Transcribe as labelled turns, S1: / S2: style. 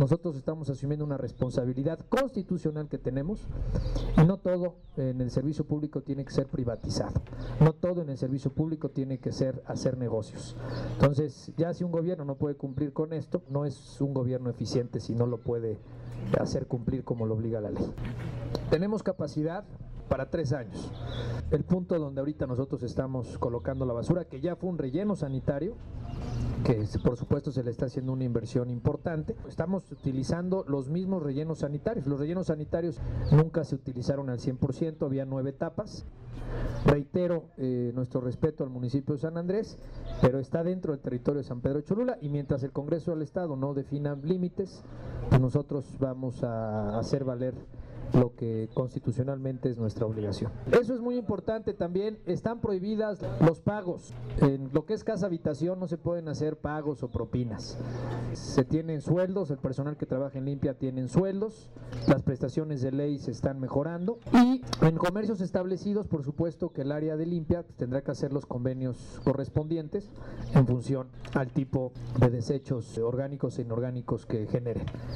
S1: nosotros estamos asumiendo una responsabilidad constitucional que tenemos y no todo en el servicio público tiene que ser privatizado, no todo en el servicio público tiene que ser hacer negocios. Entonces, ya si un gobierno no puede cumplir con esto, no es un gobierno eficiente si no lo puede hacer cumplir como lo obliga la ley. Tenemos capacidad para 3 años. El punto donde ahorita nosotros estamos colocando la basura, que ya fue un relleno sanitario, que por supuesto se le está haciendo una inversión importante. Estamos utilizando los mismos rellenos sanitarios. Los rellenos sanitarios nunca se utilizaron al 100%, había 9 etapas. Reitero nuestro respeto al municipio de San Andrés, pero está dentro del territorio de San Pedro Cholula y mientras el Congreso del Estado no defina límites, pues nosotros vamos a hacer valer lo que constitucionalmente es nuestra obligación. Eso es muy importante también, están prohibidas los pagos. En lo que es casa habitación no se pueden hacer pagos o propinas. Se tienen sueldos, el personal que trabaja en limpia tienen sueldos, las prestaciones de ley se están mejorando y en comercios establecidos, por supuesto que el área de limpia tendrá que hacer los convenios correspondientes en función al tipo de desechos orgánicos e inorgánicos que generen.